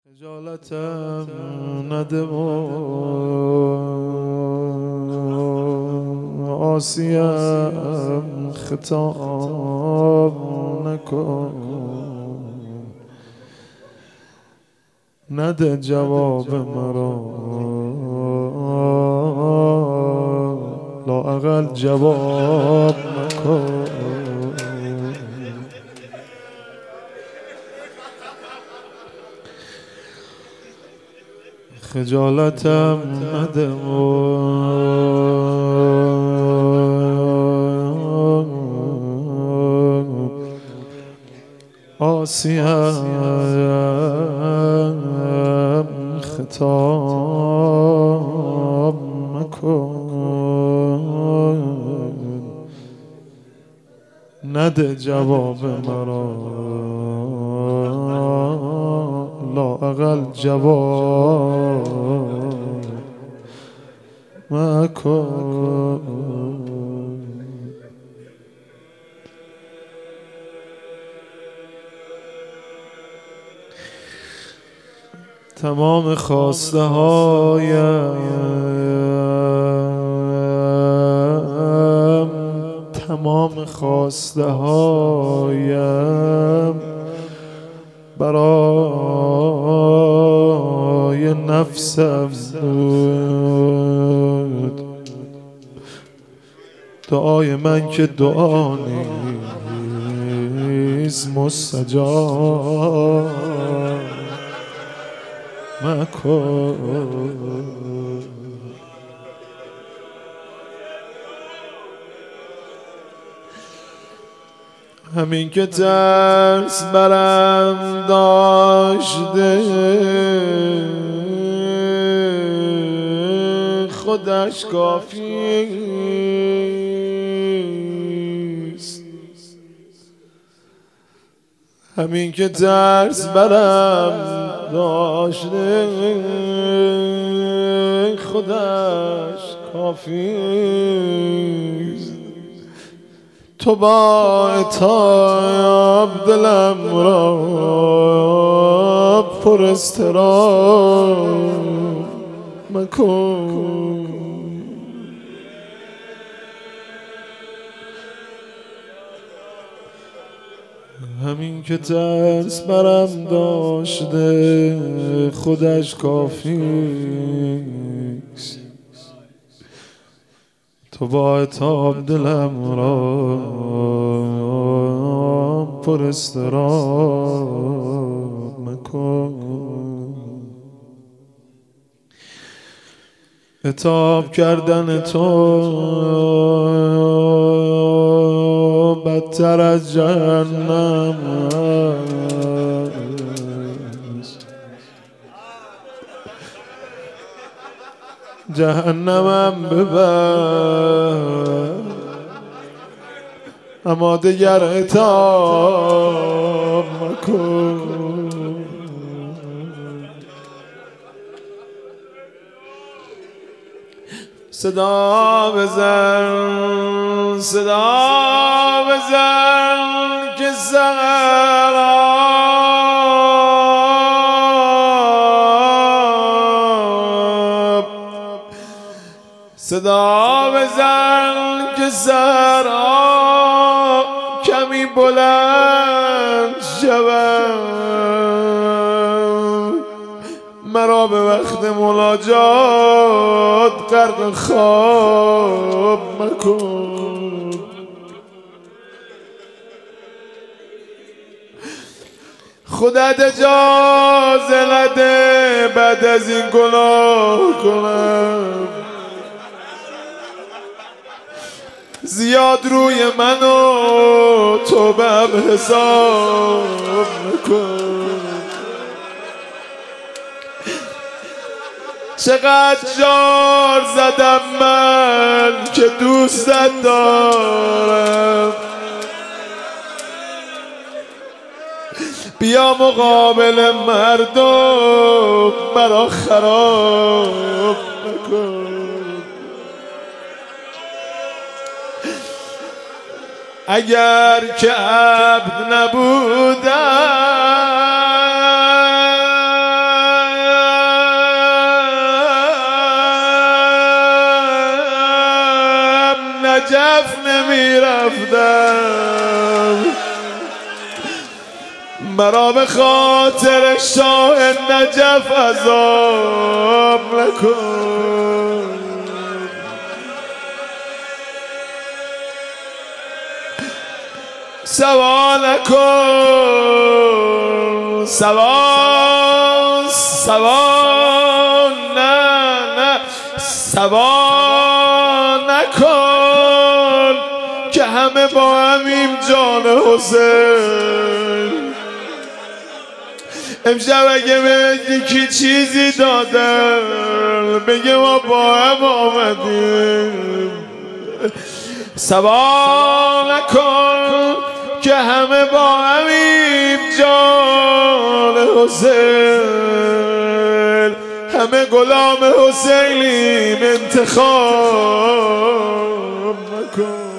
خجالتم نده و آسیم خطاب نکن، نده جواب مرا، لااقل جواب نکن. خجالتم نده و آسیم خطاب مکن، نده جواب مرا، لااقل جواب مکن. تمام خواسته هایم، تمام خواسته هایم برای نفسم بود. دعای من که دعا نیز مستجاب مکن. همین که ترس برم داشته خودش کافیست. همین که ترس برم داشته خودش کافیست. تو با عتاب دلم را پر اضطراب مکن. همین که ترس برم داشته خودش کافیست. تو با عتاب دلم را پر اضطراب مکن. عتاب کردن تو بدتر از جهنم است. جهنمم ببر اما دیگر عتاب مکن. صدا بزن، صدا بزن که سراب، صدا بزن که سراب کمی بلند شود. مرا به وقت مناجات غرق خواب مکن. خودت اجازه نده بعد از این گناه کنم. زیاد روی من و تو به هم حساب نکن. چقدر جار زدم من که دوستت دارم. بیا مقابل مردم مرا خراب نکن. اگر که عبد نبودم نجف نمیرفتم، مرا به خاطر شاه نجف عذاب نکن. سوا نکن، سوا نه سوا نکن که همه با همیم جان حسین. امشب اگه به یکی چیزی دادن بگه ما با هم آمدیم. سوا نکن که همه با همیم جان حسین، همه غلام حسینیم، انتخاب نکن.